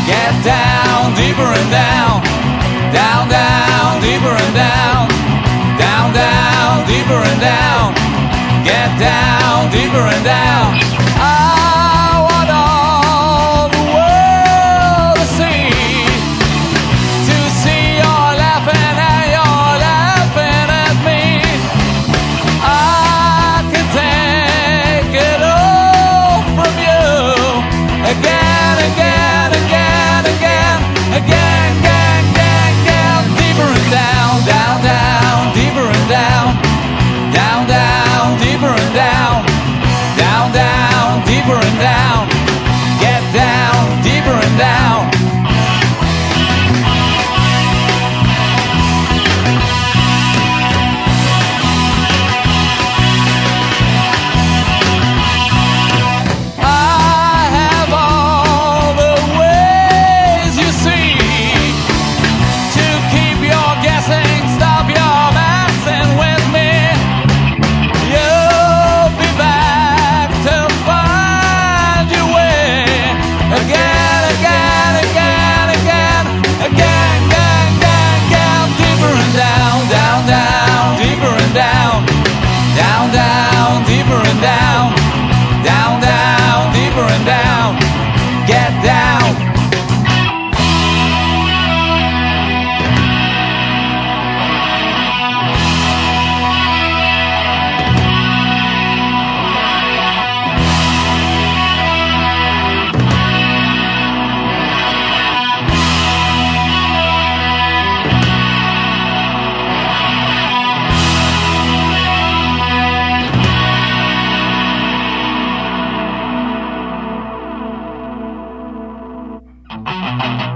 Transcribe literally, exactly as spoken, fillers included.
Get down, deeper and down. Down, down, deeper and down. Down, down, deeper and down. Get down, deeper and down. I want all the world to see. To see you're laughing and you're laughing at me. I can take it all from you. Again, again, again, again, again, again, again, again. Deeper and down, down, down, deeper and down. Down, down, deeper and down. Down, down, deeper and down. Get down, deeper and down. I have all the ways you see to keep your guessing, stop your messing with me. You'll be back to find your way. Again, again, again, again, again, again, again, again. Deeper and down, down, down, deeper and down. Down, down, deeper and down. Down, down, deeper and down. Get down. Thank you.